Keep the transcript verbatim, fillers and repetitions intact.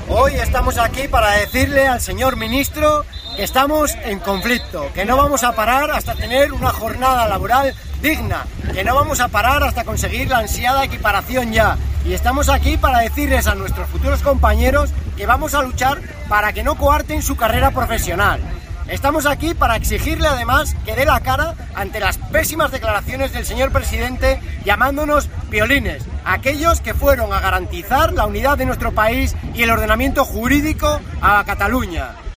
Hoy estamos aquí para decirle al señor ministro que estamos en conflicto, que no vamos a parar hasta tener una jornada laboral digna, que no vamos a parar hasta conseguir la ansiada equiparación ya. Y estamos aquí para decirles a nuestros futuros compañeros que vamos a luchar para que no coarten su carrera profesional. Estamos aquí para exigirle además que dé la cara ante las pésimas declaraciones del señor presidente llamándonos violines, aquellos que fueron a garantizar la unidad de nuestro país y el ordenamiento jurídico a Cataluña.